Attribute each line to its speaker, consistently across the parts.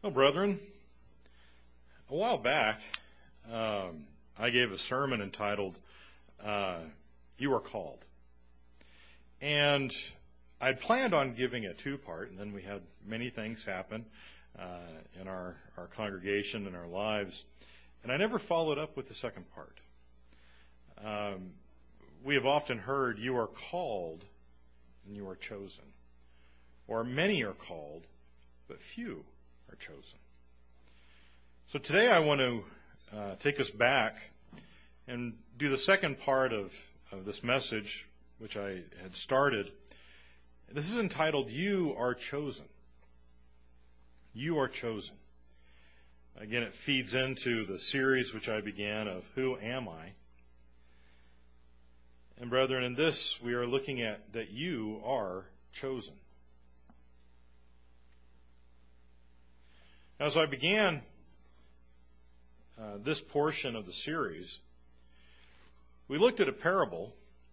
Speaker 1: Well, brethren, a while back, I gave a sermon entitled, You Are Called. And I'd planned on giving a two-part, and then we had many things happen in our congregation and our lives, and I never followed up with the second part. We have often heard, you are called and you are chosen. Or many are called, but few are chosen. So today I want to take us back and do the second part of this message, which I had started. This is entitled, You Are Chosen. You are chosen. Again, it feeds into the series which I began of Who Am I? And brethren, in this we are looking at that you are chosen. As I began this portion of the series, we looked at a parable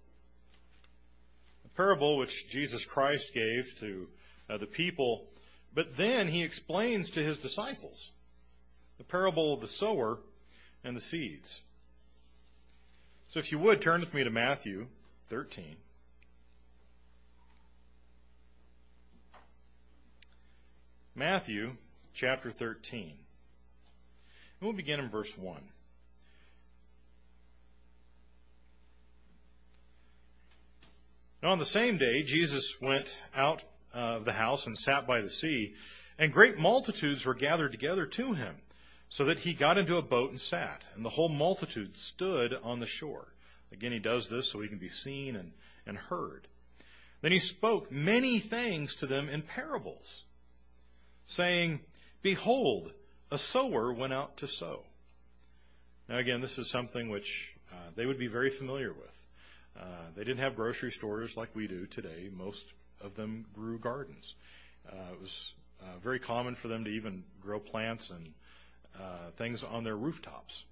Speaker 1: which Jesus Christ gave to the people, but then he explains to his disciples the parable of the sower and the seeds. So if you would, turn with me to Matthew 13. Matthew chapter 13. And we'll begin in verse 1. Now on the same day, Jesus went out of the house and sat by the sea, and great multitudes were gathered together to him, so that he got into a boat and sat, and the whole multitude stood on the shore. Again, he does this so he can be seen and heard. Then he spoke many things to them in parables, saying, Behold, a sower went out to sow. Now again, this is something which they would be very familiar with. They didn't have grocery stores like we do today. Most of them grew gardens. It was very common for them to even grow plants and things on their rooftops.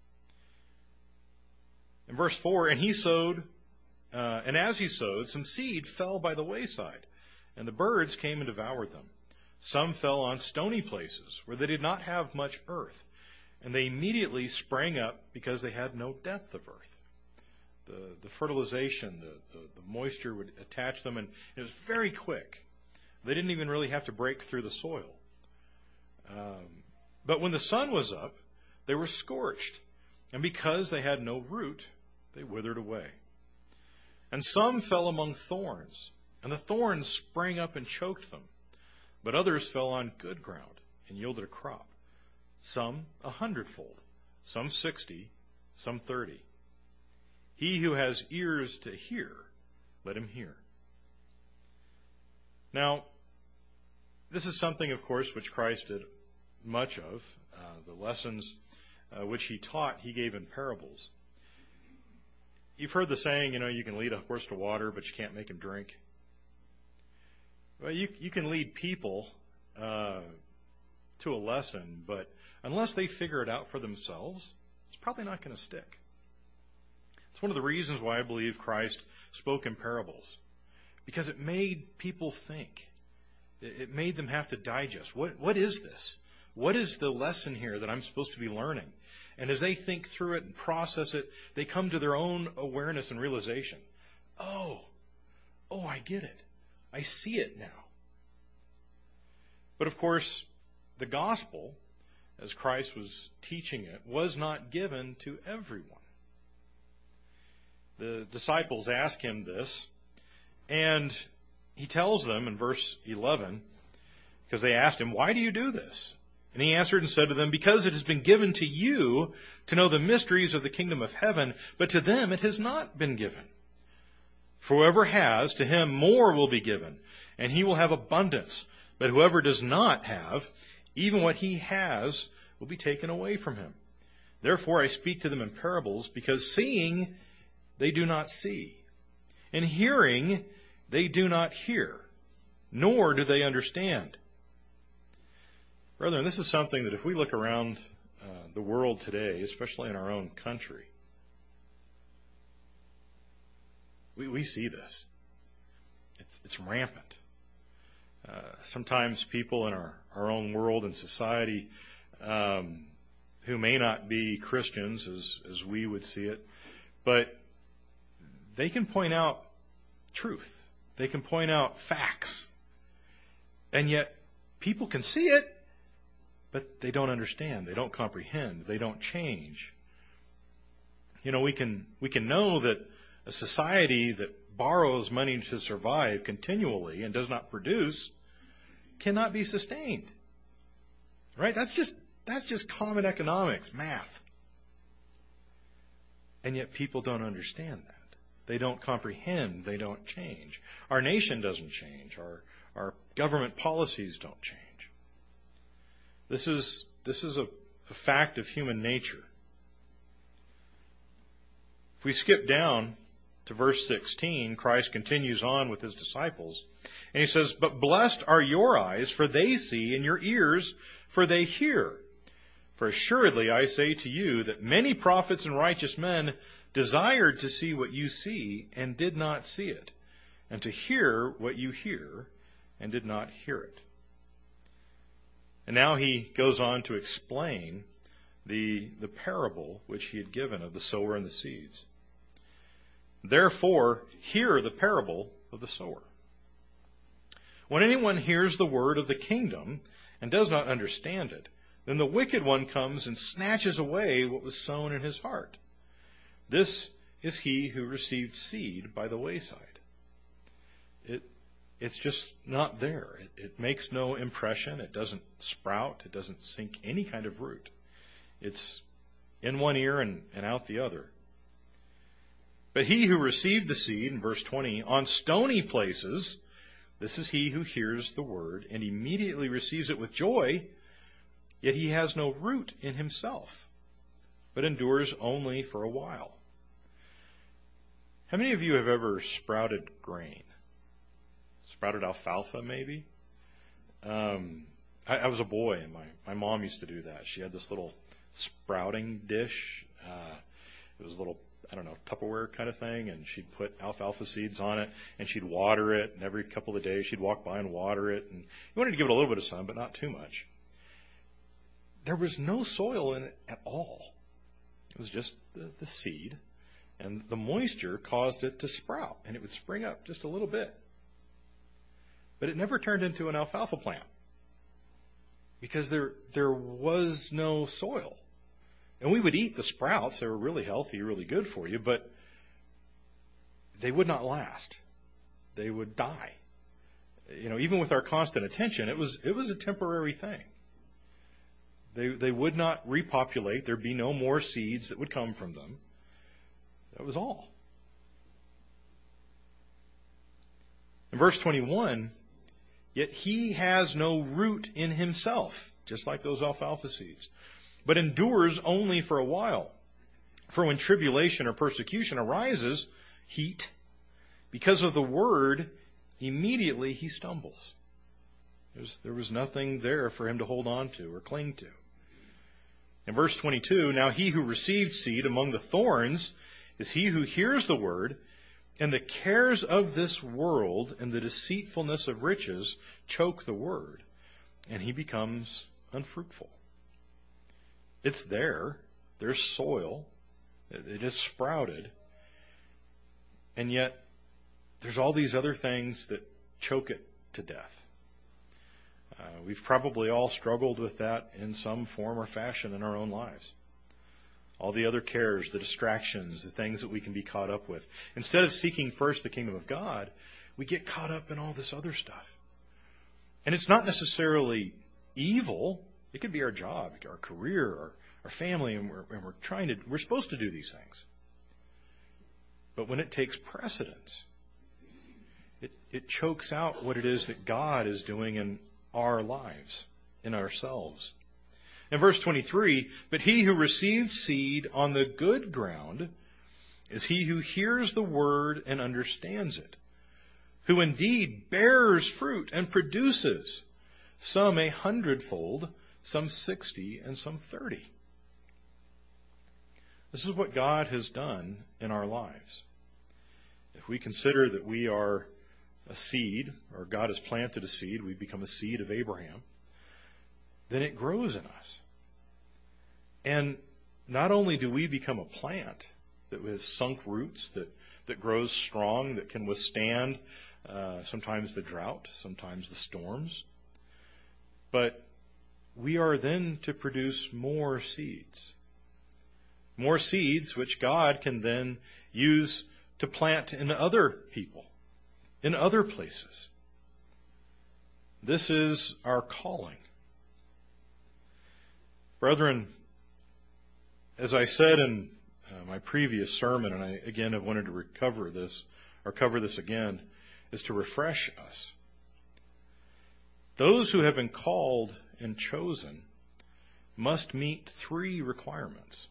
Speaker 1: In verse 4, and he sowed, and as he sowed, some seed fell by the wayside, and the birds came and devoured them. Some fell on stony places where they did not have much earth, and they immediately sprang up because they had no depth of earth. The fertilization, the moisture would attach them, and it was very quick. They didn't even really have to break through the soil. But when the sun was up, they were scorched, and because they had no root, they withered away. And some fell among thorns, and the thorns sprang up and choked them. But others fell on good ground and yielded a crop, some 100-fold, some 60, some 30. He who has ears to hear, let him hear. Now, this is something, of course, which Christ did much of. The lessons which he taught, he gave in parables. You've heard the saying, you can lead a horse to water, but you can't make him drink. Well, you can lead people to a lesson, but unless they figure it out for themselves, it's probably not going to stick. It's one of the reasons why I believe Christ spoke in parables, because it made people think. It made them have to digest. What is this? What is the lesson here that I'm supposed to be learning? And as they think through it and process it, they come to their own awareness and realization. Oh, I get it. I see it now. But of course, the gospel, as Christ was teaching it, was not given to everyone. The disciples ask him this, and he tells them in verse 11, because they asked him, Why do you do this? And he answered and said to them, Because it has been given to you to know the mysteries of the kingdom of heaven, but to them it has not been given. For whoever has, to him more will be given, and he will have abundance. But whoever does not have, even what he has will be taken away from him. Therefore I speak to them in parables, because seeing they do not see, and hearing they do not hear, nor do they understand. Brethren, this is something that if we look around the world today, especially in our own country, we see this. It's rampant. Sometimes people in our own world and society who may not be Christians as we would see it, but they can point out truth. They can point out facts. And yet people can see it, but they don't understand. They don't comprehend. They don't change. You know, we can know that a society that borrows money to survive continually and does not produce cannot be sustained. Right? That's just common economics, math. And yet people don't understand that. They don't comprehend. They don't change. Our nation doesn't change. Our government policies don't change. This is a fact of human nature. If we skip down to verse 16, Christ continues on with his disciples. And he says, "But blessed are your eyes, for they see, and your ears, for they hear. For assuredly I say to you that many prophets and righteous men desired to see what you see and did not see it, and to hear what you hear and did not hear it." And now he goes on to explain the parable which he had given of the sower and the seeds. "Therefore, hear the parable of the sower. When anyone hears the word of the kingdom and does not understand it, then the wicked one comes and snatches away what was sown in his heart. This is he who received seed by the wayside. It's just not there. It makes no impression. It doesn't sprout. It doesn't sink any kind of root. It's in one ear and out the other. But he who received the seed," in verse 20, "on stony places, this is he who hears the word and immediately receives it with joy, yet he has no root in himself, but endures only for a while." How many of you have ever sprouted grain? Sprouted alfalfa, maybe? I was a boy, and my mom used to do that. She had this little sprouting dish. It was a little, Tupperware kind of thing, and she'd put alfalfa seeds on it, and she'd water it, and every couple of days she'd walk by and water it, and you wanted to give it a little bit of sun, but not too much. There was no soil in it at all. It was just the seed, and the moisture caused it to sprout, and it would spring up just a little bit. But it never turned into an alfalfa plant because there was no soil. And we would eat the sprouts. They were really healthy, really good for you, but they would not last. They would die. Even with our constant attention, it was a temporary thing. They would not repopulate. There'd be no more seeds that would come from them. That was all. In verse 21, "Yet he has no root in himself," just like those alfalfa seeds, "but endures only for a while. For when tribulation or persecution arises," heat, "because of the word, immediately he stumbles." There was nothing there for him to hold on to or cling to. In verse 22, "Now he who received seed among the thorns is he who hears the word, and the cares of this world and the deceitfulness of riches choke the word, and he becomes unfruitful." It's there. There's soil. It is sprouted. And yet, there's all these other things that choke it to death. We've probably all struggled with that in some form or fashion in our own lives. All the other cares, the distractions, the things that we can be caught up with. Instead of seeking first the kingdom of God, we get caught up in all this other stuff. And it's not necessarily evil. It could be our job, our career, our family, and we're supposed to do these things. But when it takes precedence, it chokes out what it is that God is doing in our lives, in ourselves. In verse 23, "But he who received seed on the good ground is he who hears the word and understands it, who indeed bears fruit and produces, some 100-fold, some 60, and some 30. This is what God has done in our lives. If we consider that we are a seed, or God has planted a seed, we become a seed of Abraham, then it grows in us. And not only do we become a plant that has sunk roots, that grows strong, that can withstand sometimes the drought, sometimes the storms, but we are then to produce more seeds. More seeds which God can then use to plant in other people, in other places. This is our calling. Brethren, as I said in my previous sermon, and I again have wanted to cover this again, is to refresh us. Those who have been called and chosen must meet 3 requirements.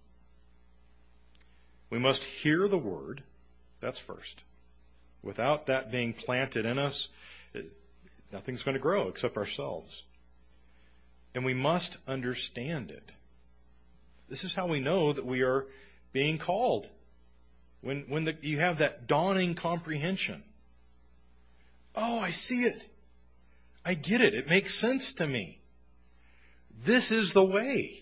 Speaker 1: We must hear the word, that's first. Without that being planted in us, nothing's going to grow except ourselves. And we must understand it. This is how we know that we are being called. When you have that dawning comprehension. Oh, I see it. I get it. It makes sense to me. This is the way.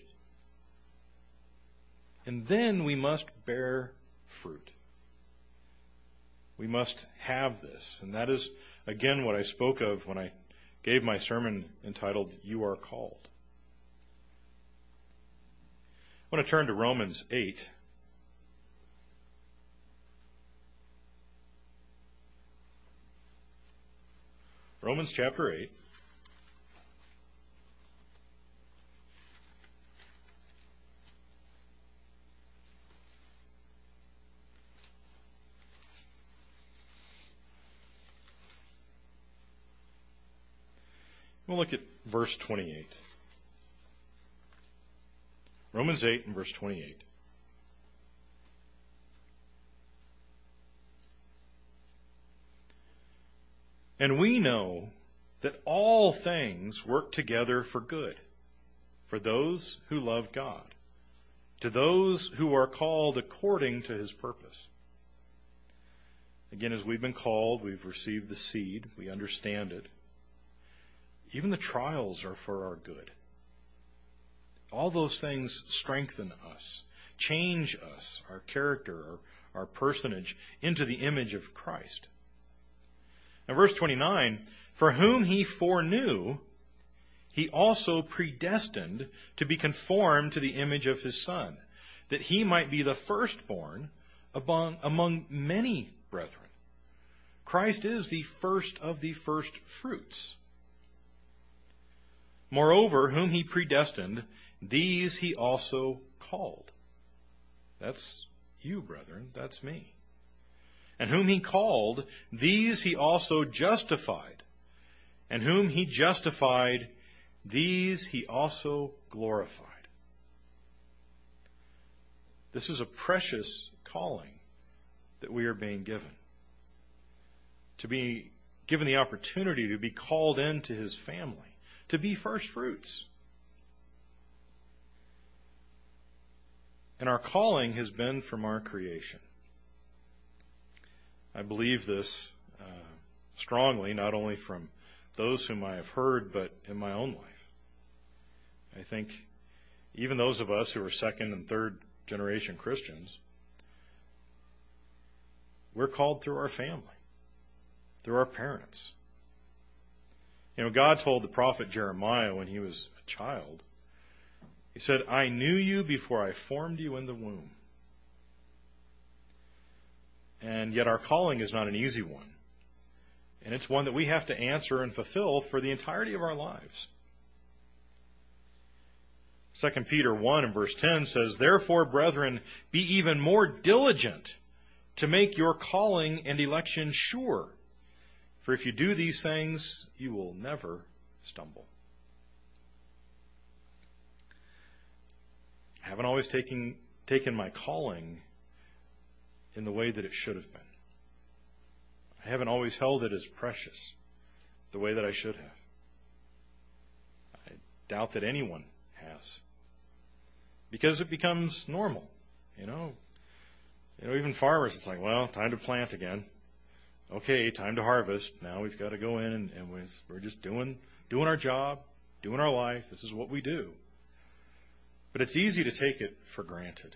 Speaker 1: And then we must bear fruit. We must have this. And that is, again, what I spoke of when I gave my sermon entitled, You Are Called. I want to turn to Romans 8. Romans chapter 8. We'll look at verse 28. Romans 8 and verse 28. And we know that all things work together for good, for those who love God, to those who are called according to his purpose. Again, as we've been called, we've received the seed, we understand it. Even the trials are for our good. All those things strengthen us, change us, our character, our personage, into the image of Christ. Now, verse 29, for whom he foreknew, he also predestined to be conformed to the image of his Son, that he might be the firstborn among many brethren. Christ is the first of the first fruits. Moreover, whom he predestined, these he also called. That's you, brethren. That's me. And whom he called, these he also justified. And whom he justified, these he also glorified. This is a precious calling that we are being given. To be given the opportunity to be called into his family. To be first fruits. And our calling has been from our creation. I believe this strongly, not only from those whom I have heard, but in my own life. I think even those of us who are second and third generation Christians, we're called through our family, through our parents. You know, God told the prophet Jeremiah when he was a child, he said, I knew you before I formed you in the womb. And yet our calling is not an easy one. And it's one that we have to answer and fulfill for the entirety of our lives. 2 Peter 1 and verse 10 says, therefore, brethren, be even more diligent to make your calling and election sure. For if you do these things, you will never stumble. I haven't always taken my calling in the way that it should have been. I haven't always held it as precious the way that I should have. I doubt that anyone has. Because it becomes normal. You know, even farmers, it's like, well, time to plant again. okay, time to harvest. Now we've got to go in and we're just doing our job, doing our life. This is what we do. But it's easy to take it for granted.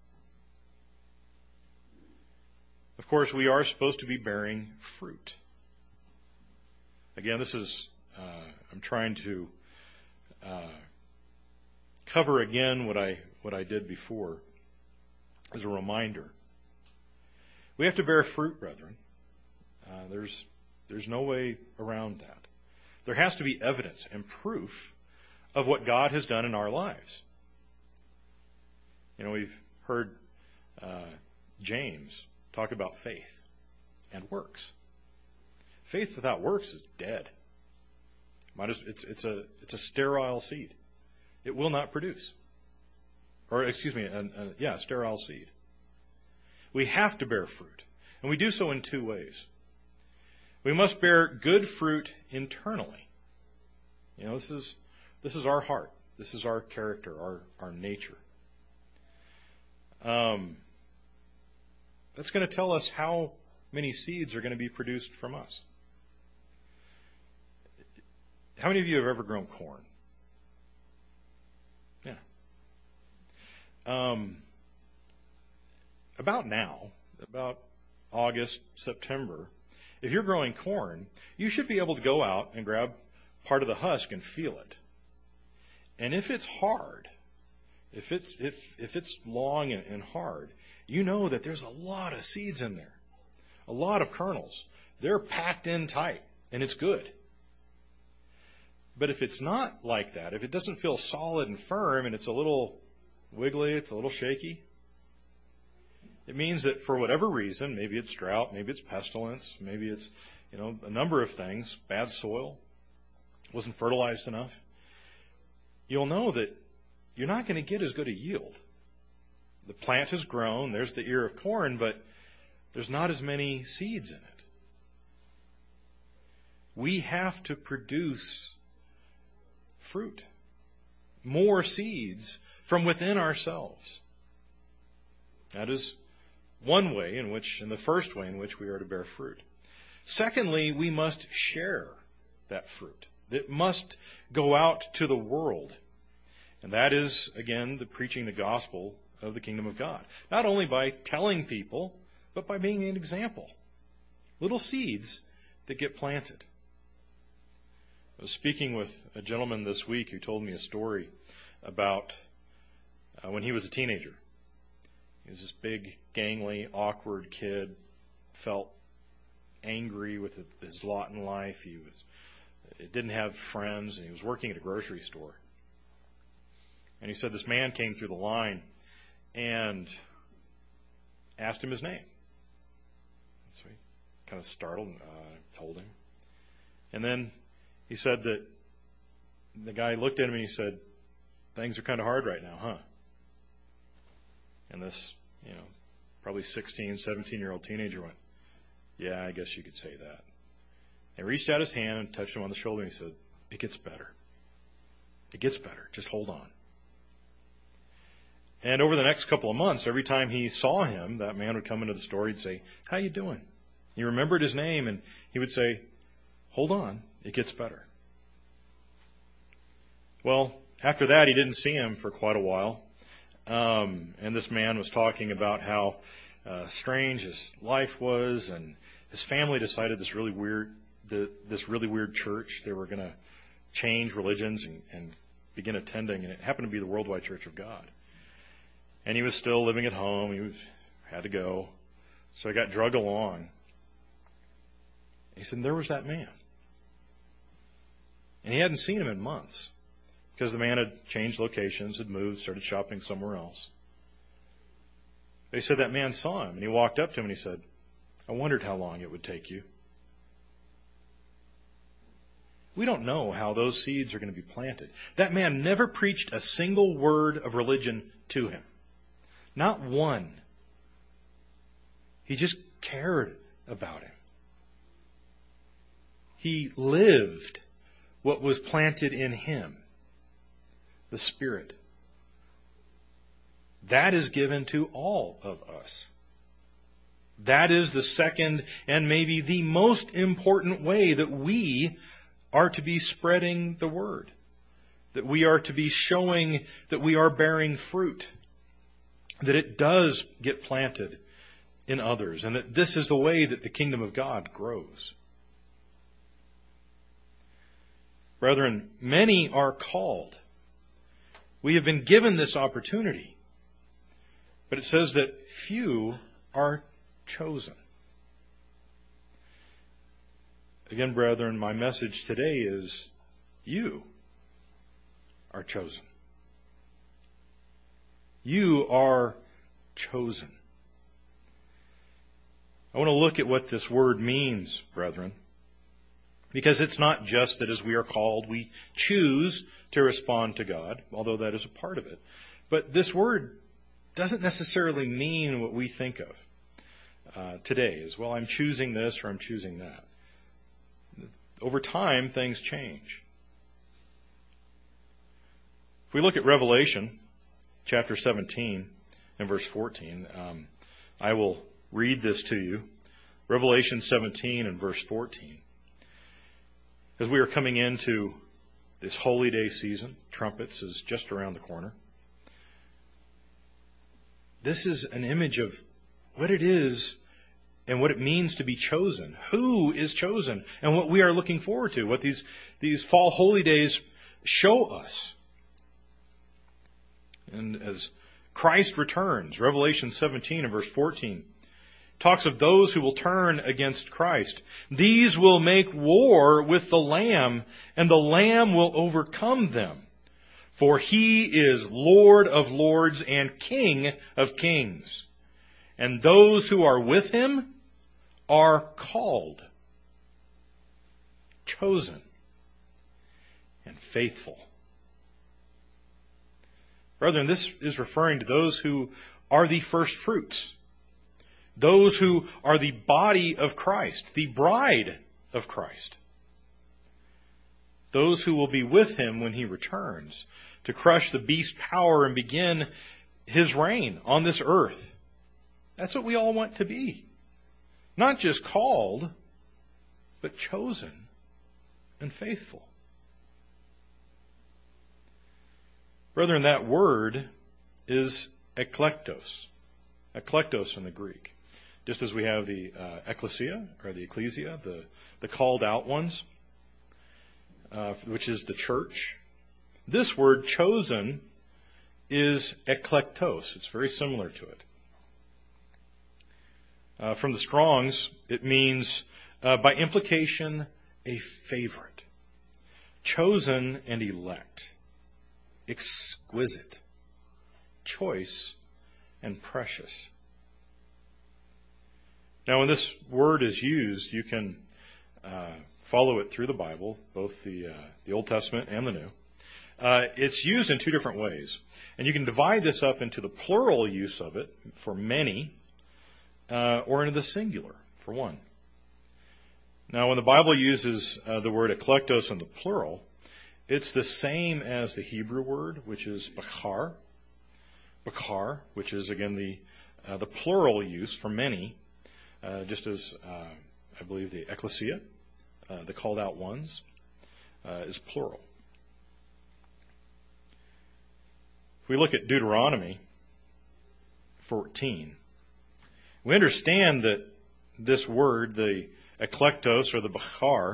Speaker 1: Of course, we are supposed to be bearing fruit. Again, this is, I'm trying to cover again what I did before as a reminder. We have to bear fruit, brethren. There's no way around that. There has to be evidence and proof of what God has done in our lives. You know, we've heard James talk about faith and works. Faith without works is dead. It's a sterile seed. It will not produce. Or, excuse me, sterile seed. We have to bear fruit. And we do so in two ways. We must bear good fruit internally. You know, this is our heart. This is our character, our nature. That's going to tell us how many seeds are going to be produced from us. How many of you have ever grown corn? Yeah. About August, September, if you're growing corn, you should be able to go out and grab part of the husk and feel it. And if it's hard, if it's long and hard, you know that there's a lot of seeds in there, a lot of kernels. They're packed in tight, and it's good. But if it's not like that, if it doesn't feel solid and firm, and it's a little wiggly, it's a little shaky, it means that for whatever reason, maybe it's drought, maybe it's pestilence, maybe it's, a number of things, bad soil, wasn't fertilized enough, you'll know that you're not going to get as good a yield. The plant has grown, there's the ear of corn, but there's not as many seeds in it. We have to produce fruit, more seeds from within ourselves. That is one way in which, and the first way in which we are to bear fruit. Secondly, we must share that fruit. It must go out to the world. And that is, again, the preaching the gospel of the kingdom of God. Not only by telling people, but by being an example. Little seeds that get planted. I was speaking with a gentleman this week who told me a story about when he was a teenager. He was this big, gangly, awkward kid, felt angry with his lot in life. He didn't have friends, and he was working at a grocery store. And he said this man came through the line and asked him his name. So he kind of startled and told him. And then he said that the guy looked at him and he said, "Things are kind of hard right now, huh?" And this, probably 16, 17-year-old teenager went, "Yeah, I guess you could say that." And reached out his hand and touched him on the shoulder and he said, "It gets better. It gets better. Just hold on." And over the next couple of months, every time he saw him, that man would come into the store, he'd say, "How you doing?" He remembered his name and he would say, "Hold on, it gets better." Well, after that, he didn't see him for quite a while. And this man was talking about how strange his life was, and his family decided this really weird church they were going to change religions and begin attending, and it happened to be the Worldwide Church of God. And he was still living at home. He had to go. So he got drugged along. He said, there was that man. And he hadn't seen him in months because the man had changed locations, had moved, started shopping somewhere else. They said that man saw him, and he walked up to him and he said, "I wondered how long it would take you." We don't know how those seeds are going to be planted. That man never preached a single word of religion to him. Not one. He just cared about him. He lived what was planted in him, the Spirit. That is given to all of us. That is the second and maybe the most important way that we are to be spreading the word, that we are to be showing that we are bearing fruit, that it does get planted in others, and that this is the way that the kingdom of God grows. Brethren, many are called. We have been given this opportunity, but it says that few are chosen. Again, brethren, my message today is you are chosen. You are chosen. I want to look at what this word means, brethren, because it's not just that as we are called, we choose to respond to God, although that is a part of it. But this word doesn't necessarily mean what we think of today, as well, I'm choosing this or I'm choosing that. Over time, things change. If we look at Revelation chapter 17 and verse 14, I will read this to you. Revelation 17 and verse 14. As we are coming into this holy day season, trumpets is just around the corner. This is an image of what it is and what it means to be chosen. Who is chosen? And what we are looking forward to. What these fall holy days show us. And as Christ returns, Revelation 17 and verse 14 talks of those who will turn against Christ. These will make war with the Lamb, and the Lamb will overcome them. For he is Lord of lords and King of kings. And those who are with him are called, chosen, and faithful. Brethren, this is referring to those who are the first fruits. Those who are the body of Christ, the bride of Christ. Those who will be with him when he returns to crush the beast's power and begin his reign on this earth. That's what we all want to be. Not just called, but chosen and faithful. Brethren, that word is eklektos. Eklektos in the Greek. Just as we have the ecclesia, or the ecclesia, the called out ones, which is the church. This word, chosen, is eklektos. It's very similar to it. From the Strong's, it means, by implication, a favorite. Chosen and elect. Exquisite. Choice and precious. Now, when this word is used, you can follow it through the Bible, both the Old Testament and the New. It's used in two different ways. And you can divide this up into the plural use of it, for many, or into the singular, for one. Now, when the Bible uses the word eklektos in the plural, it's the same as the Hebrew word, which is bakar. Bakar, which is, again, the plural use for many, just as I believe the ecclesia, the called out ones, is plural. If we look at Deuteronomy 14, we understand that this word, the eklektos or the bakar,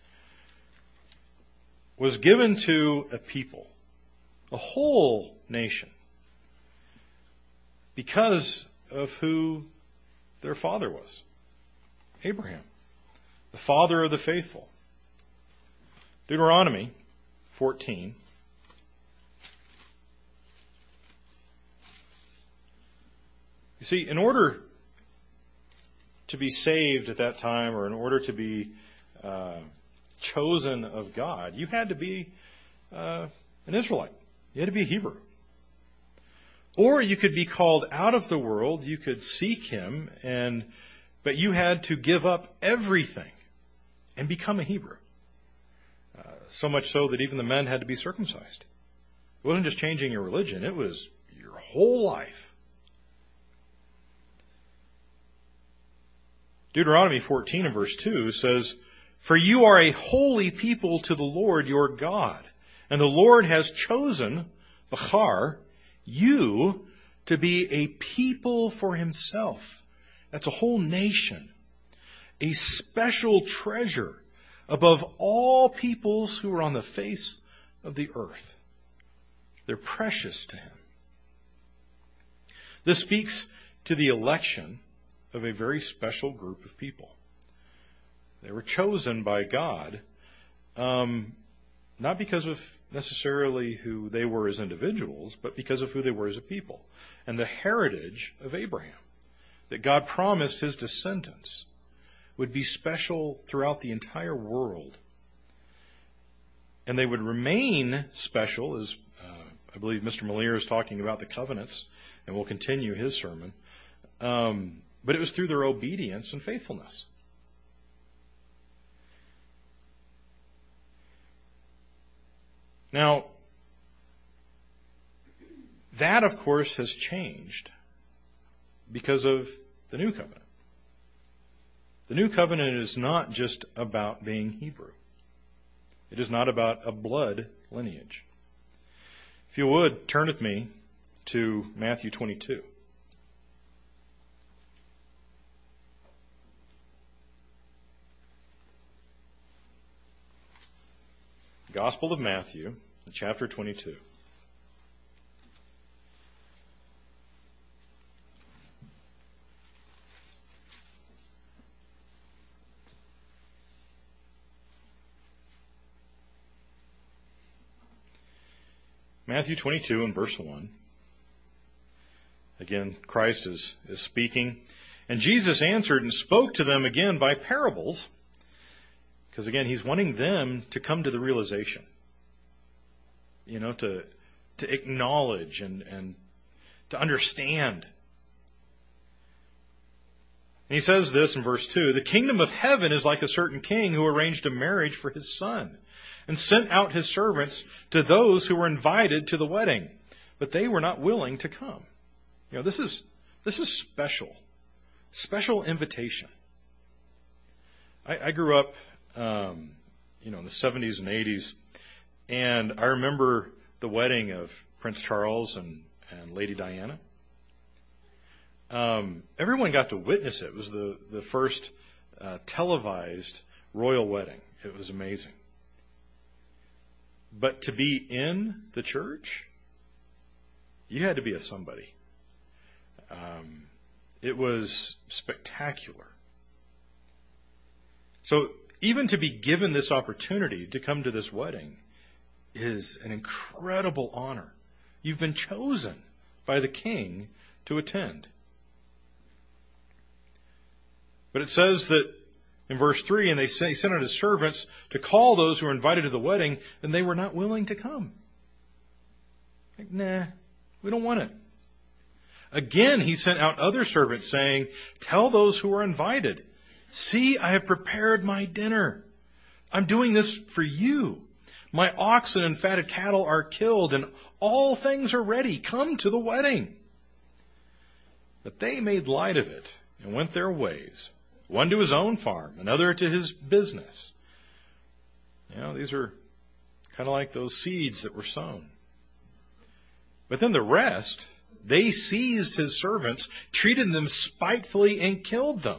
Speaker 1: was given to a people, a whole nation, because of who their father was. Abraham, the father of the faithful. Deuteronomy 14. You see, in order to be saved at that time, or in order to be chosen of God, you had to be an Israelite. You had to be a Hebrew. Or you could be called out of the world, you could seek him, but you had to give up everything and become a Hebrew. So much so that even the men had to be circumcised. It wasn't just changing your religion, it was your whole life. Deuteronomy 14 and verse 2 says, "For you are a holy people to the Lord your God, and the Lord has chosen, Bachar, you to be a people for himself." That's a whole nation. A special treasure above all peoples who are on the face of the earth. They're precious to him. This speaks to the election of a very special group of people. They were chosen by God, not because of necessarily who they were as individuals, but because of who they were as a people, and the heritage of Abraham, that God promised his descendants would be special throughout the entire world. And they would remain special, as I believe Mr. Malier is talking about the covenants, and we'll continue his sermon. But it was through their obedience and faithfulness. Now, that, of course, has changed because of the New Covenant. The New Covenant is not just about being Hebrew. It is not about a blood lineage. If you would, turn with me to Matthew 22. Gospel of Matthew, chapter 22. Matthew 22 and verse 1. Again, Christ is speaking. "And Jesus answered and spoke to them again by parables," because again, he's wanting them to come to the realization, to acknowledge and to understand. And he says this in verse 2, "The kingdom of heaven is like a certain king who arranged a marriage for his son, and sent out his servants to those who were invited to the wedding, but they were not willing to come." This is special invitation. I grew up, in the 70s and 80s, and I remember the wedding of Prince Charles and Lady Diana. Everyone got to witness it. It was the first televised royal wedding. It was amazing. But to be in the church, you had to be a somebody. It was spectacular. So even to be given this opportunity to come to this wedding is an incredible honor. You've been chosen by the king to attend. But it says that in verse 3, "And he sent out his servants to call those who were invited to the wedding, and they were not willing to come." Nah, we don't want it. Again, he sent out other servants saying, "Tell those who are invited, see, I have prepared my dinner. I'm doing this for you. My oxen and fatted cattle are killed, and all things are ready. Come to the wedding." But they made light of it and went their ways, one to his own farm, another to his business. These are kind of like those seeds that were sown. But then the rest, they seized his servants, treated them spitefully, and killed them.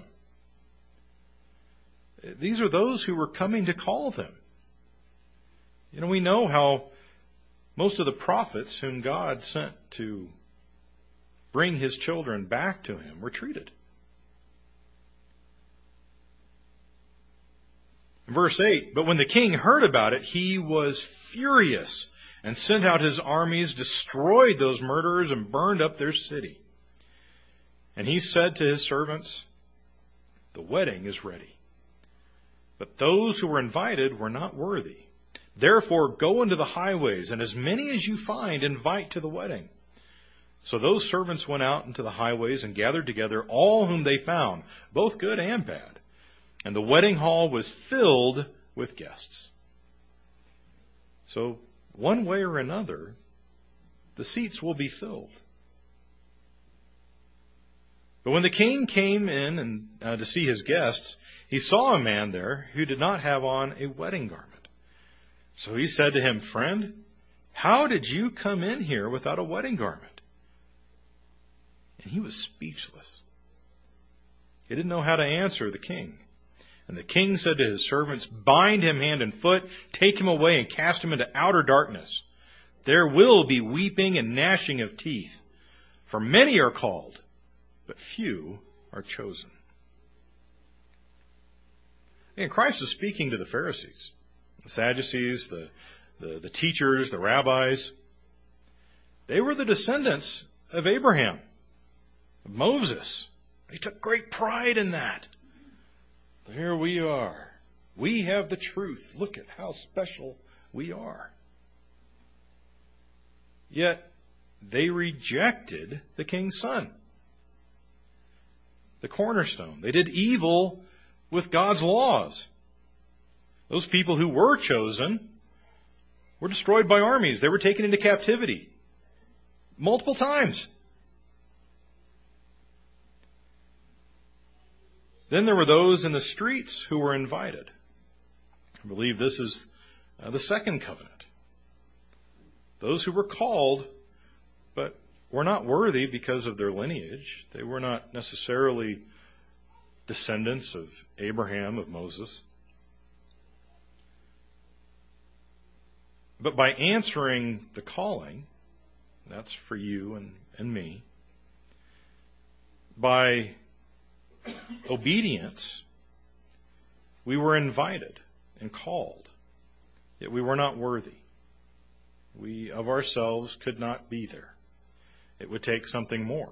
Speaker 1: These are those who were coming to call them. We know how most of the prophets whom God sent to bring his children back to him were treated. In verse 8, "But when the king heard about it, he was furious and sent out his armies, destroyed those murderers, and burned up their city. And he said to his servants, 'The wedding is ready, but those who were invited were not worthy. Therefore go into the highways, and as many as you find, invite to the wedding.' So those servants went out into the highways and gathered together all whom they found, both good and bad. And the wedding hall was filled with guests." So one way or another, the seats will be filled. But when the king came in and to see his guests, he saw a man there who did not have on a wedding garment. So he said to him, "Friend, how did you come in here without a wedding garment?" And he was speechless. He didn't know how to answer the king. And the king said to his servants, "Bind him hand and foot, take him away and cast him into outer darkness. There will be weeping and gnashing of teeth, for many are called, but few are chosen." And Christ is speaking to the Pharisees, the Sadducees, the teachers, the rabbis. They were the descendants of Abraham, of Moses. They took great pride in that. Here we are. We have the truth. Look at how special we are. Yet they rejected the king's son, the cornerstone. They did evil with God's laws. Those people who were chosen were destroyed by armies. They were taken into captivity multiple times. Then there were those in the streets who were invited. I believe this is the second covenant. Those who were called, but were not worthy because of their lineage. They were not necessarily descendants of Abraham, of Moses. But by answering the calling, that's for you and me, by obedience, we were invited and called, yet we were not worthy. We of ourselves could not be there. It would take something more.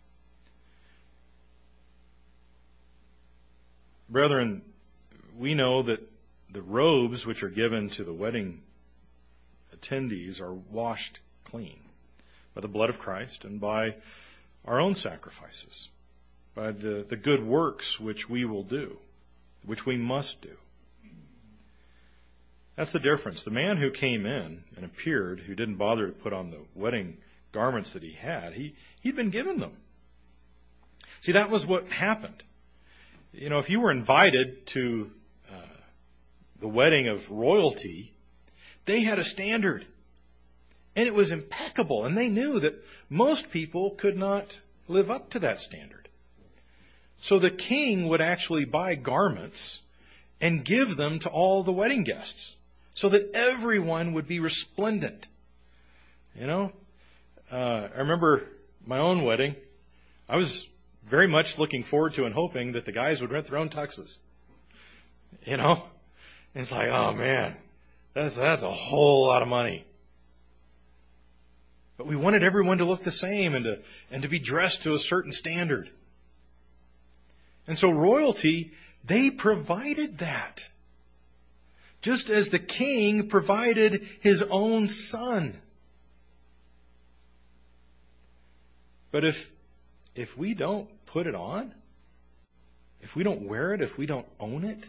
Speaker 1: Brethren, we know that the robes which are given to the wedding attendees are washed clean by the blood of Christ and by our own sacrifices, by the good works which we will do, which we must do. That's the difference. The man who came in and appeared, who didn't bother to put on the wedding garments that he had, he'd been given them. See, that was what happened. You know, if you were invited to the wedding of royalty, they had a standard. And it was impeccable. And they knew that most people could not live up to that standard. So the king would actually buy garments and give them to all the wedding guests so that everyone would be resplendent. You know, I remember my own wedding. I was very much looking forward to and hoping that the guys would rent their own tuxes. You know, and it's like, oh man, that's a whole lot of money. But we wanted everyone to look the same and to be dressed to a certain standard. And so royalty, they provided that. Just as the king provided his own son. But if we don't put it on, if we don't wear it, if we don't own it,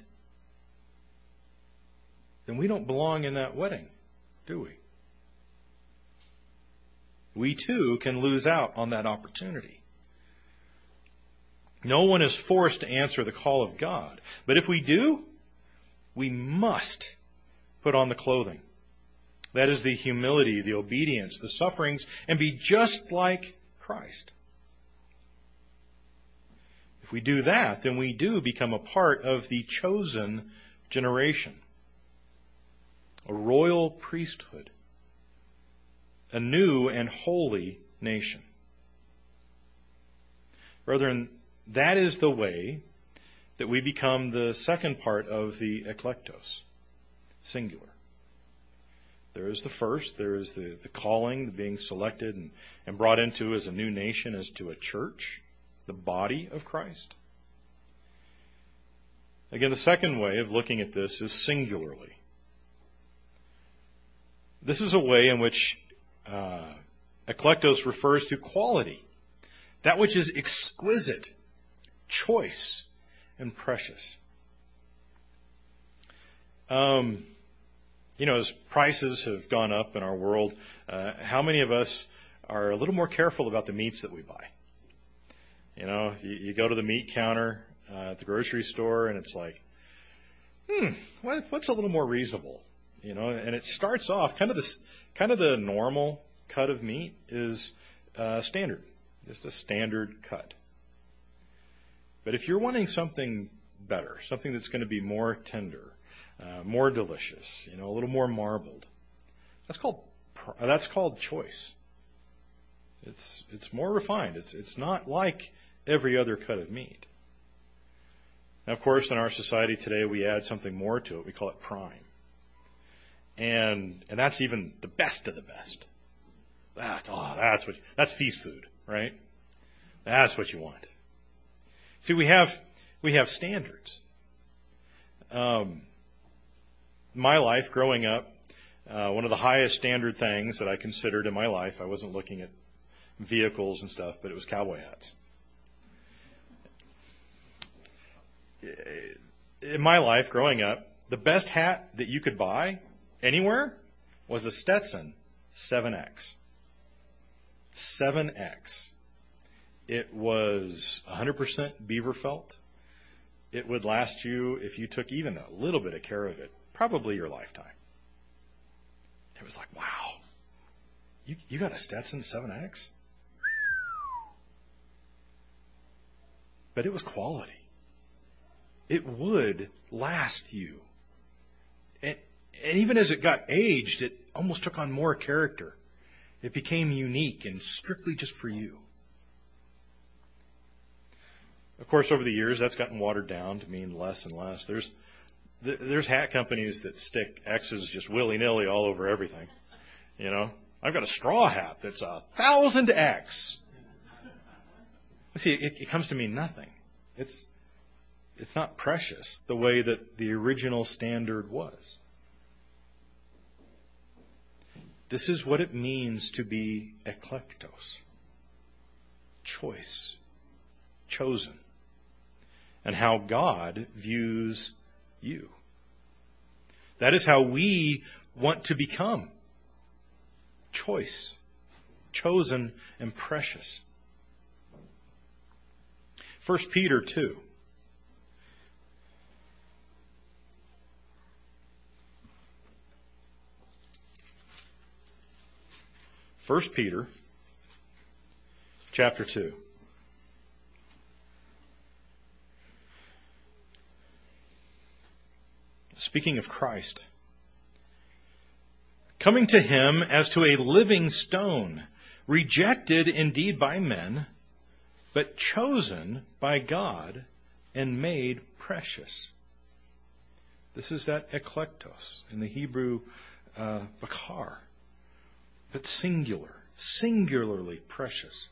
Speaker 1: then we don't belong in that wedding, do we? We too can lose out on that opportunity. No one is forced to answer the call of God. But if we do, we must put on the clothing. That is the humility, the obedience, the sufferings, and be just like Christ. If we do that, then we do become a part of the chosen generation. A royal priesthood. A new and holy nation. Brethren, that is the way that we become the second part of the eklektos, singular. There is the first, there is the calling, the being selected and brought into as a new nation, as to a church, the body of Christ. Again, the second way of looking at this is singularly. This is a way in which eklektos refers to quality, that which is exquisite, choice, and precious. You know, as prices have gone up in our world, how many of us are a little more careful about the meats that we buy? You know, you go to the meat counter at the grocery store, and it's like, what's a little more reasonable? You know, and it starts off kind of the normal cut of meat is standard, just a standard cut. But if you're wanting something better, something that's going to be more tender, more delicious, you know, a little more marbled, that's called choice. It's more refined. It's not like every other cut of meat. Now, of course, in our society today, we add something more to it. We call it prime. And that's even the best of the best. That's feast food, right? That's what you want. See, we have standards. My life growing up, one of the highest standard things that I considered in my life, I wasn't looking at vehicles and stuff, but it was cowboy hats. In my life growing up, the best hat that you could buy anywhere was a Stetson 7X. 7X. It was 100% beaver felt. It would last you, if you took even a little bit of care of it, probably your lifetime. It was like, wow, you got a Stetson 7X? But it was quality. It would last you. And even as it got aged, it almost took on more character. It became unique and strictly just for you. Of course, over the years, that's gotten watered down to mean less and less. There's hat companies that stick X's just willy-nilly all over everything. You know, I've got a straw hat that's 1,000X. See, it comes to mean nothing. It's not precious the way that the original standard was. This is what it means to be eklektos. Choice. Chosen. And how God views you. That is how we want to become. Choice. Chosen and precious. 1 Peter 2. First Peter, chapter 2. Speaking of Christ, coming to him as to a living stone, rejected indeed by men, but chosen by God and made precious. This is that eklektos in the Hebrew bakar. But singularly precious.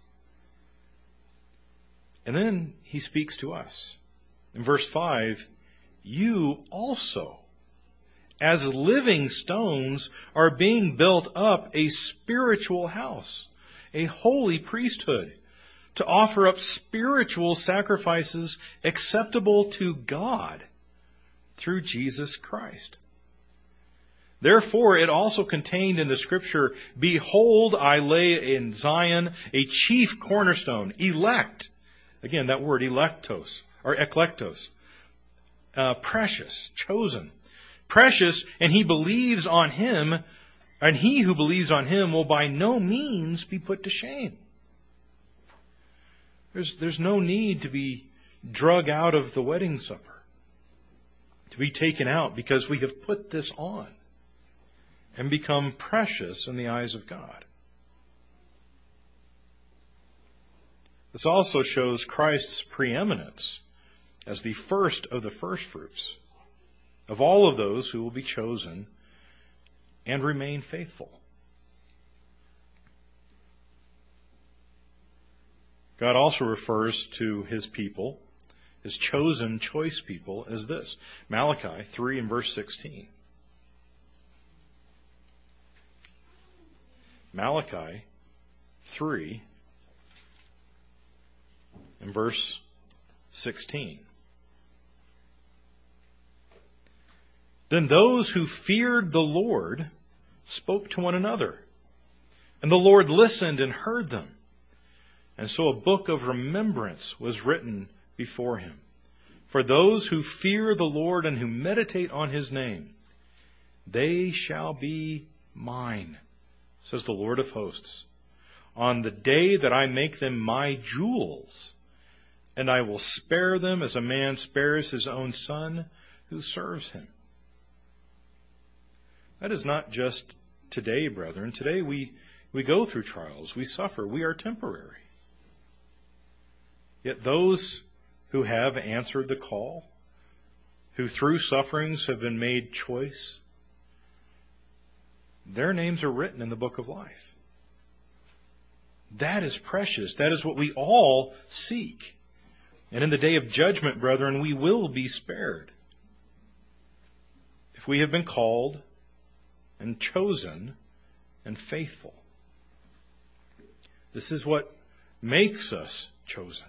Speaker 1: And then he speaks to us. In verse 5, you also, as living stones, are being built up a spiritual house, a holy priesthood, to offer up spiritual sacrifices acceptable to God through Jesus Christ. Therefore, it also contained in the scripture, behold, I lay in Zion a chief cornerstone, elect. Again, that word electos, or eklektos. Precious, chosen. Precious, and he believes on him, and he who believes on him will by no means be put to shame. There's no need to be drug out of the wedding supper, to be taken out, because we have put this on and become precious in the eyes of God. This also shows Christ's preeminence as the first of the first fruits of all of those who will be chosen and remain faithful. God also refers to his people, his chosen choice people, as this. Malachi 3 and verse 16. Malachi 3 and verse 16. Then those who feared the Lord spoke to one another, and the Lord listened and heard them. And so a book of remembrance was written before him. For those who fear the Lord and who meditate on his name, they shall be mine, says the Lord of hosts, on the day that I make them my jewels, and I will spare them as a man spares his own son who serves him. That is not just today, brethren. Today we go through trials, we suffer, we are temporary. Yet those who have answered the call, who through sufferings have been made choice, their names are written in the book of life. That is precious. That is what we all seek. And in the day of judgment, brethren, we will be spared. If we have been called and chosen and faithful. This is what makes us chosen,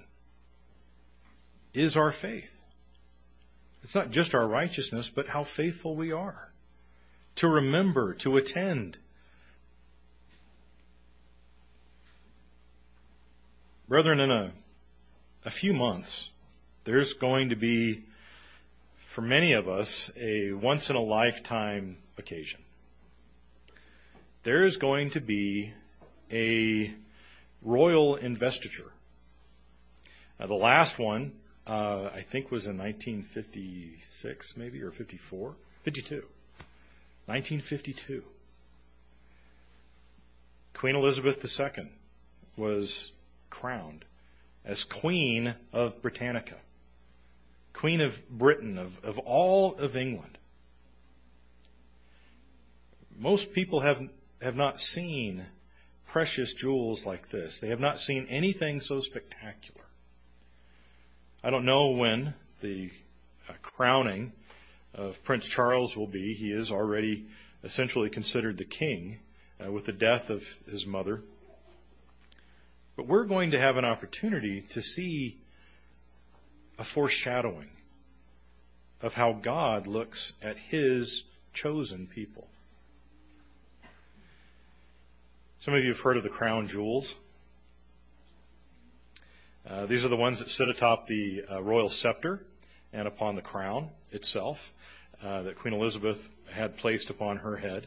Speaker 1: is our faith. It's not just our righteousness, but how faithful we are. To remember, to attend. Brethren, in a few months, there's going to be, for many of us, a once-in-a-lifetime occasion. There is going to be a royal investiture. The last one, I think, was in 1956, maybe, or 54? 52. 1952. Queen Elizabeth II was crowned as Queen of Britannica, Queen of Britain, of all of England. Most people have not seen precious jewels like this. They have not seen anything so spectacular. I don't know when the crowning of Prince Charles will be. He is already essentially considered the king with the death of his mother. But we're going to have an opportunity to see a foreshadowing of how God looks at his chosen people. Some of you have heard of the crown jewels. These are the ones that sit atop the royal scepter and upon the crown itself that Queen Elizabeth had placed upon her head.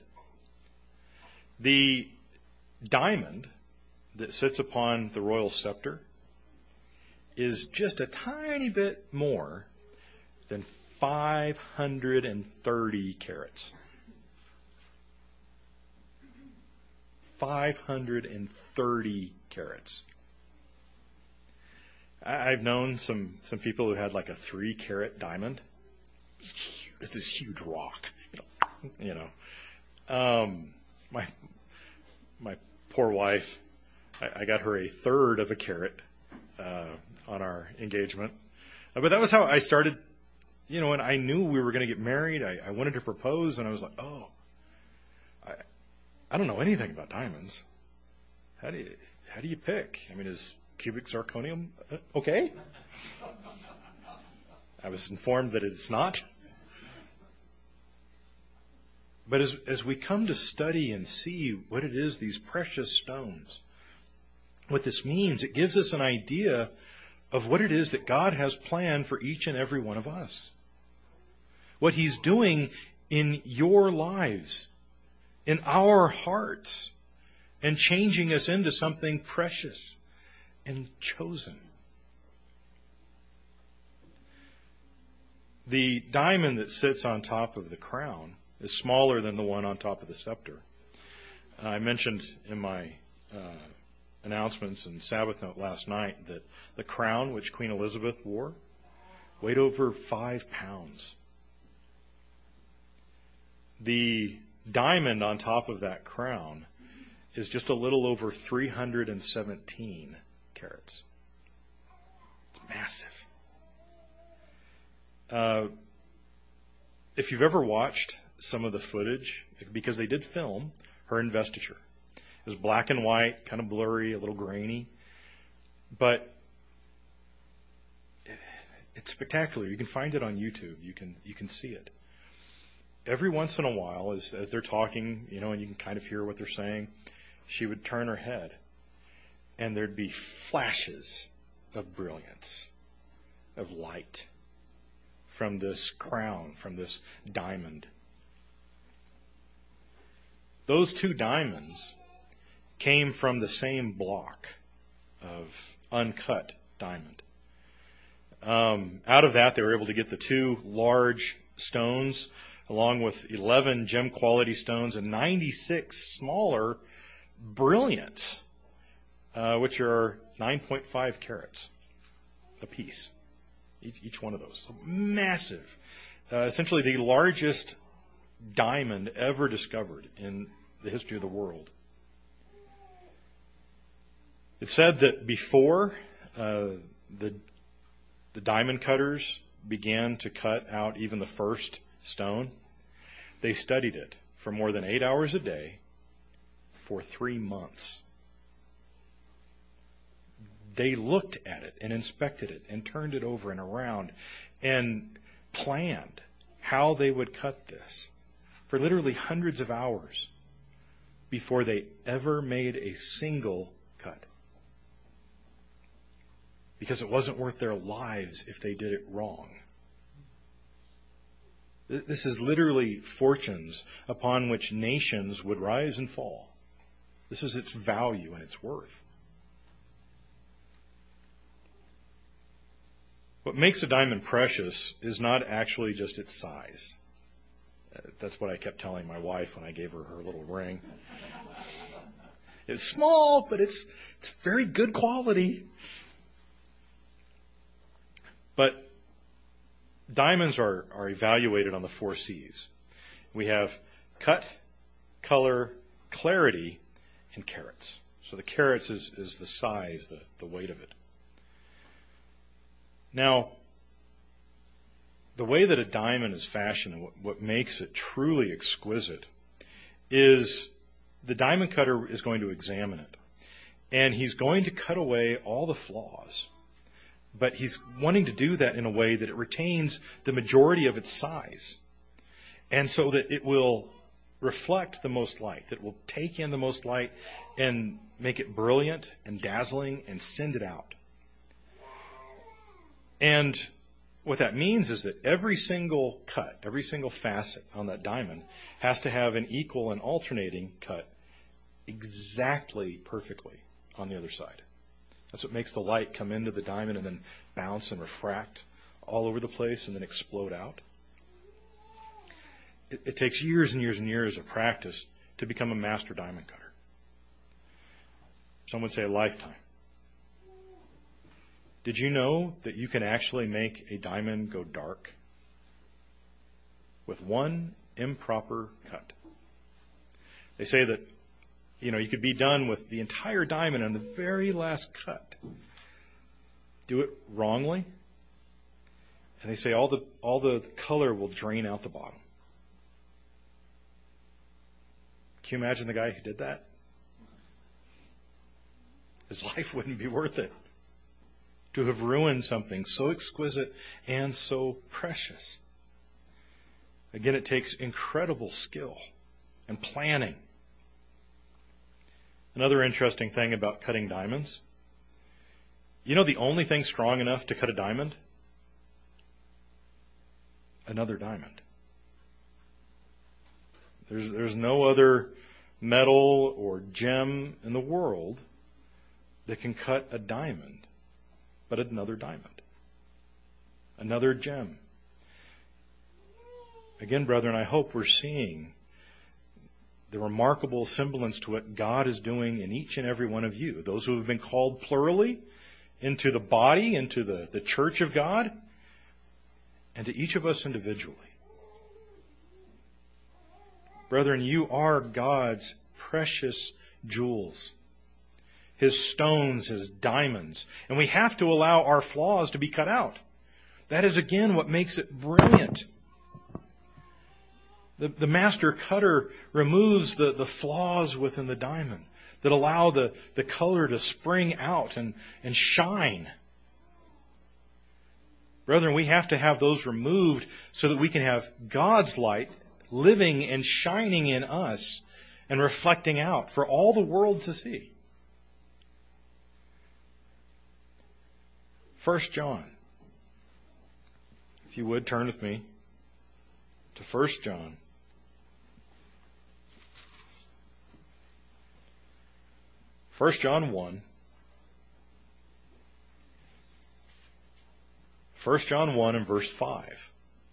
Speaker 1: The diamond that sits upon the royal scepter is just a tiny bit more than 530 carats. 530 carats. I've known some people who had like a 3-carat diamond. It's this huge rock, you know. My poor wife, I got her a 1/3 of a carat on our engagement, but that was how I started. You know, and I knew we were going to get married. I wanted to propose, and I was like, oh, I don't know anything about diamonds. How do you pick? I mean, is cubic zirconium okay? I was informed that it's not. But as we come to study and see what it is, these precious stones, what this means, it gives us an idea of what it is that God has planned for each and every one of us. What he's doing in your lives, in our hearts, and changing us into something precious and chosen. The diamond that sits on top of the crown is smaller than the one on top of the scepter. I mentioned in my announcements and Sabbath note last night that the crown which Queen Elizabeth wore weighed over 5 pounds. The diamond on top of that crown is just a little over 317 carats. It's massive. If you've ever watched some of the footage, because they did film her investiture. It was black and white, kind of blurry, a little grainy, but it's spectacular. You can find it on YouTube. You can see it. Every once in a while, as they're talking, you know, and you can kind of hear what they're saying, she would turn her head, and there'd be flashes of brilliance, of light from this crown, from this diamond. Those two diamonds came from the same block of uncut diamond. Out of that, they were able to get the two large stones, along with 11 gem quality stones and 96 smaller brilliants, which are 9.5 carats a piece. Each one of those. Massive. Essentially the largest diamond ever discovered in the history of the world. It's said that before the diamond cutters began to cut out even the first stone, they studied it for more than 8 hours a day for 3 months. They looked at it and inspected it and turned it over and around and planned how they would cut this for literally hundreds of hours before they ever made a single cut. Because it wasn't worth their lives if they did it wrong. This is literally fortunes upon which nations would rise and fall. This is its value and its worth. What makes a diamond precious is not actually just its size. That's what I kept telling my wife when I gave her her little ring. It's small, but it's very good quality. But diamonds are evaluated on the 4 C's. We have cut, color, clarity, and carats. So the carats is the size, the weight of it. Now, the way that a diamond is fashioned and what makes it truly exquisite is the diamond cutter is going to examine it. And he's going to cut away all the flaws. But he's wanting to do that in a way that it retains the majority of its size. And so that it will reflect the most light, that it will take in the most light and make it brilliant and dazzling and send it out. And what that means is that every single cut, every single facet on that diamond has to have an equal and alternating cut exactly perfectly on the other side. That's what makes the light come into the diamond and then bounce and refract all over the place and then explode out. It takes years and years and years of practice to become a master diamond cutter. Some would say a lifetime. Did you know that you can actually make a diamond go dark with one improper cut? They say that, you could be done with the entire diamond on the very last cut. Do it wrongly, and they say all the color will drain out the bottom. Can you imagine the guy who did that? His life wouldn't be worth it. To have ruined something so exquisite and so precious. Again, it takes incredible skill and planning. Another interesting thing about cutting diamonds, the only thing strong enough to cut a diamond? Another diamond. There's no other metal or gem in the world that can cut a diamond but another diamond, another gem. Again, brethren, I hope we're seeing the remarkable semblance to what God is doing in each and every one of you, those who have been called plurally into the body, into the church of God, and to each of us individually. Brethren, you are God's precious jewels. His stones, His diamonds. And we have to allow our flaws to be cut out. That is, again, what makes it brilliant. The master cutter removes the flaws within the diamond that allow the color to spring out and shine. Brethren, we have to have those removed so that we can have God's light living and shining in us and reflecting out for all the world to see. 1 John. If you would, turn with me to 1 John. 1 John 1. 1 John 1 and verse 5.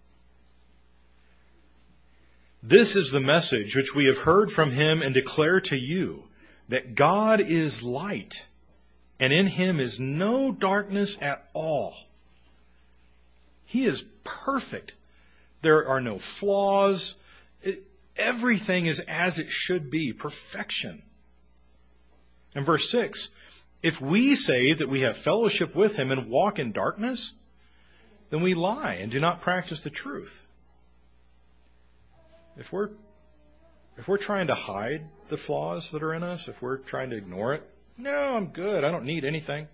Speaker 1: This is the message which we have heard from him and declare to you, that God is light, and in him is no darkness at all. He is perfect. There are no flaws. Everything is as it should be, perfection. And verse 6, if we say that we have fellowship with him and walk in darkness, then we lie and do not practice the truth. If we're trying to hide the flaws that are in us, if we're trying to ignore it, no, I'm good, I don't need anything,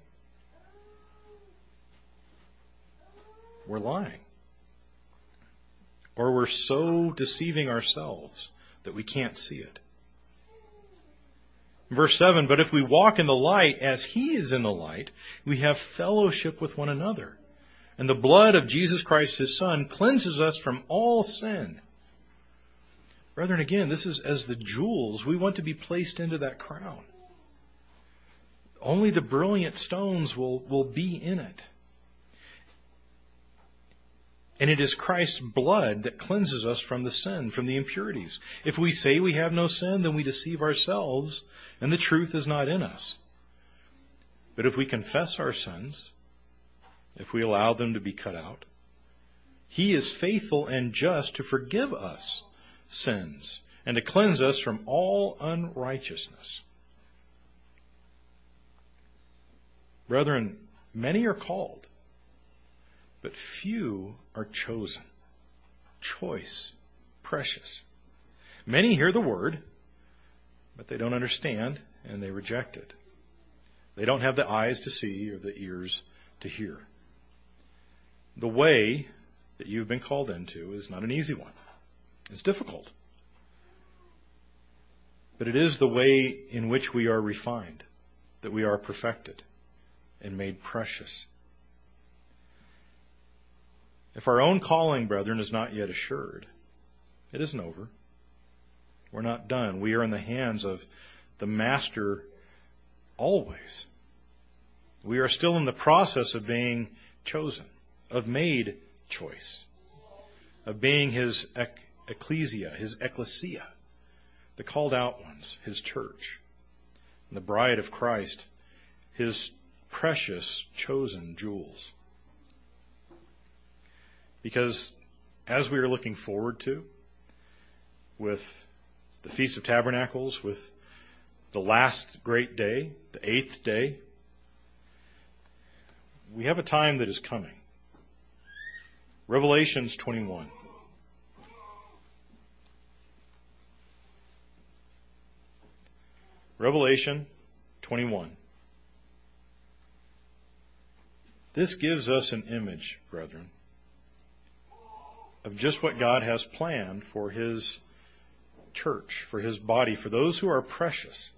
Speaker 1: we're lying. Or we're so deceiving ourselves that we can't see it. Verse 7, but if we walk in the light as he is in the light, we have fellowship with one another. And the blood of Jesus Christ, his Son, cleanses us from all sin. Brethren, again, this is as the jewels. We want to be placed into that crown. Only the brilliant stones will be in it. And it is Christ's blood that cleanses us from the sin, from the impurities. If we say we have no sin, then we deceive ourselves, and the truth is not in us. But if we confess our sins, if we allow them to be cut out, he is faithful and just to forgive us sins and to cleanse us from all unrighteousness. Brethren, many are called, but few are chosen. Choice, precious. Many hear the word, but they don't understand and they reject it. They don't have the eyes to see or the ears to hear. The way that you've been called into is not an easy one. It's difficult. But it is the way in which we are refined, that we are perfected and made precious. If our own calling, brethren, is not yet assured, it isn't over. We're not done. We are in the hands of the Master always. We are still in the process of being chosen, of made choice, of being his ecclesia, his ecclesia, the called out ones, his church, and the bride of Christ, his precious chosen jewels. Because as we are looking forward to, with the Feast of Tabernacles, with the last great day, the 8th day, we have a time that is coming. Revelations 21. Revelation 21. This gives us an image, brethren, of just what God has planned for his church, for his body, for those who are precious.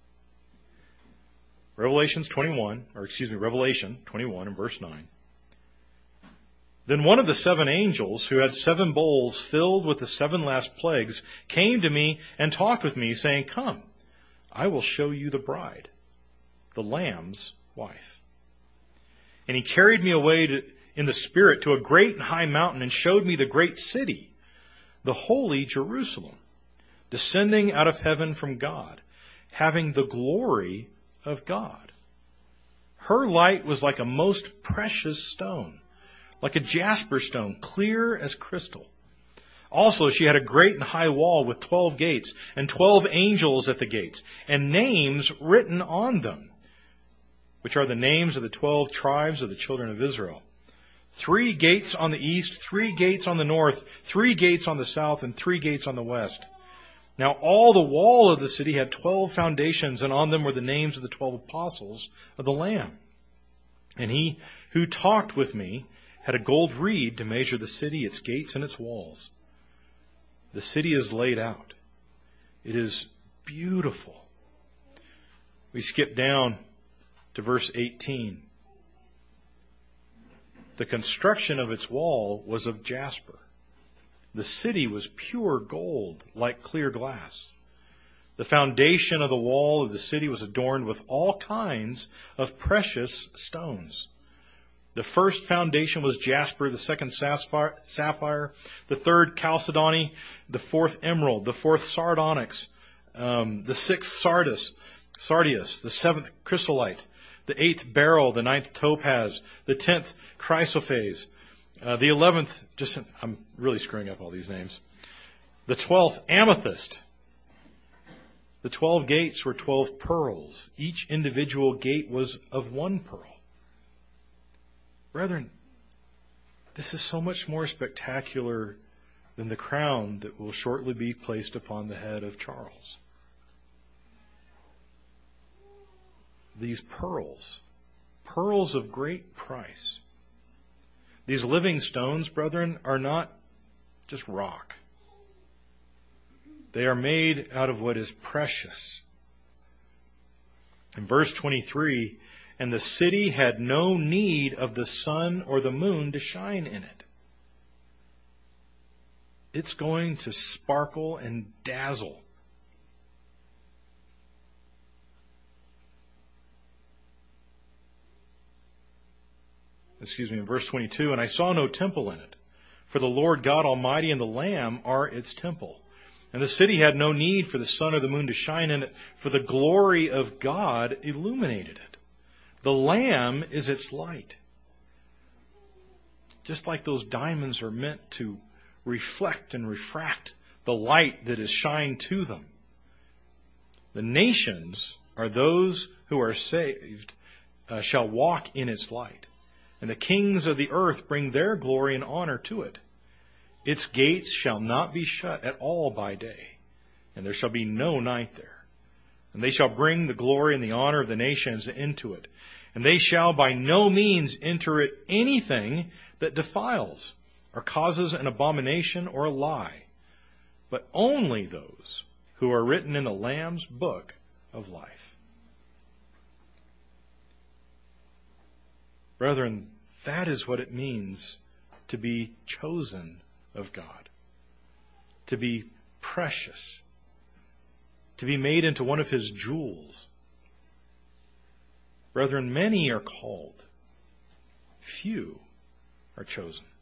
Speaker 1: Revelation 21 and verse 9. Then one of the 7 angels, who had 7 bowls filled with the 7 last plagues, came to me and talked with me, saying, Come, I will show you the bride, the Lamb's wife. And he carried me away in the Spirit to a great and high mountain and showed me the great city, the holy Jerusalem, descending out of heaven from God, having the glory of God. Her light was like a most precious stone, like a jasper stone, clear as crystal. Also, she had a great and high wall with 12 gates, and 12 angels at the gates, and names written on them, which are the names of the 12 tribes of the children of Israel. 3 gates on the east, 3 gates on the north, 3 gates on the south, and 3 gates on the west. Now all the wall of the city had 12 foundations, and on them were the names of the 12 apostles of the Lamb. And he who talked with me had a gold reed to measure the city, its gates, and its walls. The city is laid out. It is beautiful. We skip down to verse 18. The construction of its wall was of jasper. The city was pure gold, like clear glass. The foundation of the wall of the city was adorned with all kinds of precious stones. The first foundation was jasper, the second sapphire, the third chalcedony, the fourth emerald, the fourth sardonyx, the sixth sardius, the seventh chrysolite, the eighth beryl, the ninth topaz, the 10th chrysoprase, the 11th, I'm really screwing up all these names, the 12th amethyst. The 12 gates were 12 pearls. Each individual gate was of one pearl. Brethren, this is so much more spectacular than the crown that will shortly be placed upon the head of Charles. These pearls of great price. These living stones, brethren, are not just rock. They are made out of what is precious. In verse 23, and the city had no need of the sun or the moon to shine in it. It's going to sparkle and dazzle. In verse 22, and I saw no temple in it, for the Lord God Almighty and the Lamb are its temple. And the city had no need for the sun or the moon to shine in it, for the glory of God illuminated it. The Lamb is its light. Just like those diamonds are meant to reflect and refract the light that is shined to them. The nations are those who are saved, shall walk in its light. And the kings of the earth bring their glory and honor to it. Its gates shall not be shut at all by day, and there shall be no night there. And they shall bring the glory and the honor of the nations into it. And they shall by no means enter it anything that defiles, or causes an abomination or a lie, but only those who are written in the Lamb's book of life. Brethren, that is what it means to be chosen of God, to be precious, to be made into one of His jewels. Brethren, many are called, few are chosen.